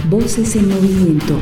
Voces en Movimiento.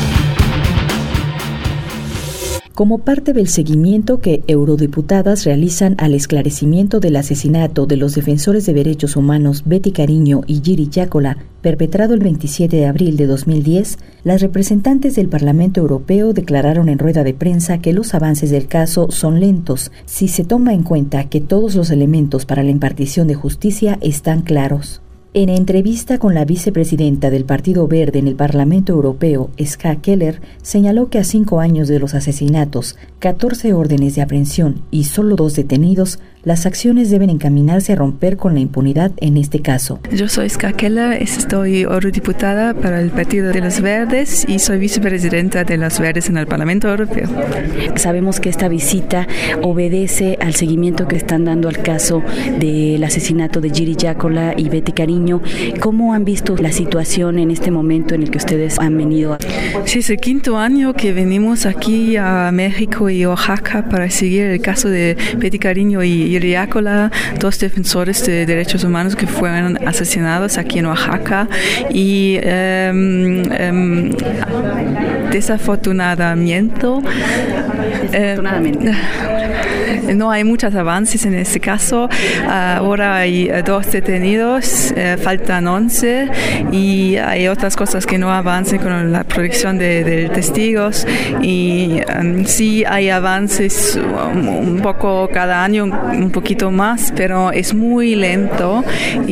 Como parte del seguimiento que eurodiputadas realizan al esclarecimiento del asesinato de los defensores de derechos humanos Betty Cariño y Jiri Giacola, perpetrado el 27 de abril de 2010, las representantes del Parlamento Europeo declararon en rueda de prensa que los avances del caso son lentos si se toma en cuenta que todos los elementos para la impartición de justicia están claros. En entrevista con la vicepresidenta del Partido Verde en el Parlamento Europeo, Ska Keller, señaló que a 5 años de los asesinatos, 14 órdenes de aprehensión y solo 2 detenidos, las acciones deben encaminarse a romper con la impunidad en este caso. Yo soy Ska Keller, soy eurodiputada para el Partido de los Verdes y soy vicepresidenta de los Verdes en el Parlamento Europeo. Sabemos que esta visita obedece al seguimiento que están dando al caso del asesinato de Jiri Giacola y Betty Cariño. ¿Cómo han visto la situación en este momento en el que ustedes han venido? Sí, es el 5º año que venimos aquí a México y Oaxaca para seguir el caso de Betty Cariño y Jiri Giacola, 2 defensores de derechos humanos que fueron asesinados aquí en Oaxaca y desafortunadamente no hay muchos avances en este caso. Ahora hay 2 detenidos, faltan 11 y hay otras cosas que no avancen con la protección de testigos y sí hay avances un poco cada año, un poquito más, pero es muy lento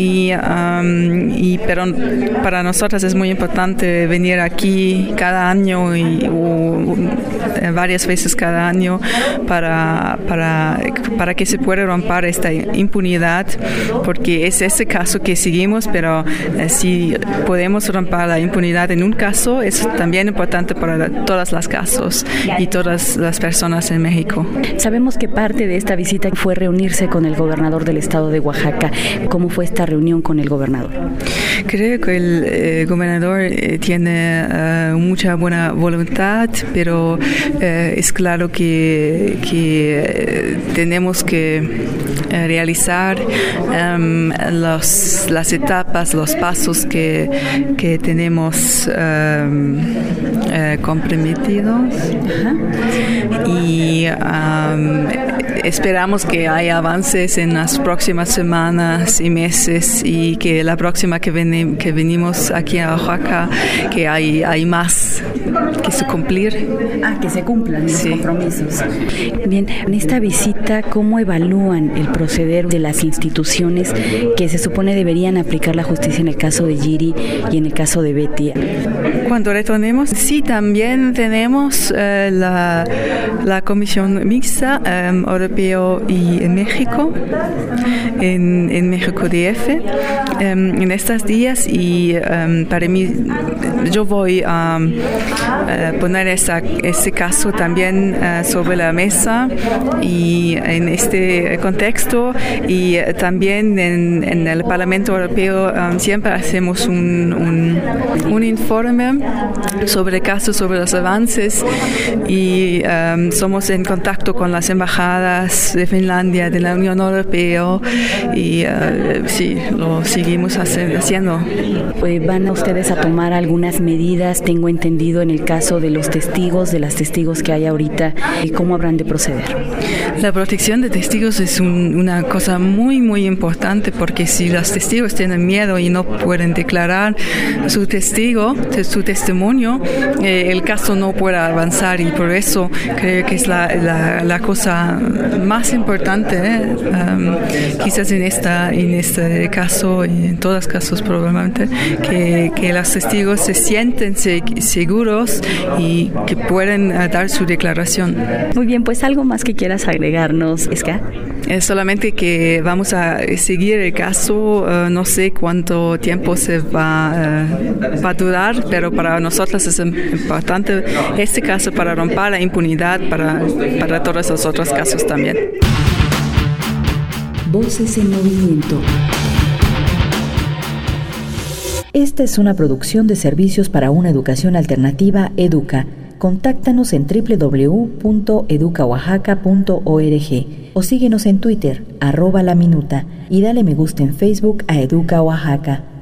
pero para nosotros es muy importante venir aquí cada año o varias veces cada año para que se pueda romper esta impunidad, porque es ese caso que seguimos, pero si podemos romper la impunidad en un caso, es también importante para todos los casos y todas las personas en México. Sabemos que parte de esta visita fue reunirse con el gobernador del estado de Oaxaca. ¿Cómo fue esta reunión con el gobernador? Creo que el gobernador tiene mucha buena voluntad, pero es claro que tenemos que realizar las etapas, los pasos que tenemos comprometidos. Y esperamos que haya avances en las próximas semanas y meses y que la próxima que venimos aquí a Oaxaca, que hay más que se cumplir. Que se cumplan los compromisos. Bien, en esta visita, ¿cómo evalúan el proceder de las instituciones que se supone deberían aplicar la justicia en el caso de Jiri y en el caso de Betty? Cuando retornemos, sí, también tenemos la Comisión Mixta Europeo y México, en México DF, en estos días y para mí, yo voy a poner ese caso también sobre la mesa y en este contexto y también en el Parlamento Europeo siempre hacemos un informe sobre casos, sobre los avances y somos en contacto con las embajadas de Finlandia, de la Unión Europea y sí, lo seguimos haciendo. ¿Van ustedes a tomar algunas medidas, tengo entendido, en el caso de los testigos, de las testigos que hay ahorita, y cómo habrán de proceder? La protección de testigos es una cosa muy, muy importante, porque si los testigos tienen miedo y no pueden declarar su testimonio, el caso no puede avanzar y por eso creo que es la cosa más importante, quizás en este caso y en todos los casos probablemente, que los testigos se sienten seguros y que pueden dar su declaración. Muy bien, pues algo más que quieras agregarnos, Ska. Solamente que vamos a seguir el caso, no sé cuánto tiempo se va a durar, pero para nosotros es importante este caso para romper la impunidad para todos los otros casos también. Voces en Movimiento. Esta es una producción de Servicios para una Educación Alternativa, EDUCA. Contáctanos en www.educaoaxaca.org o síguenos en Twitter, @laminuta, y dale me gusta en Facebook a Educa Oaxaca.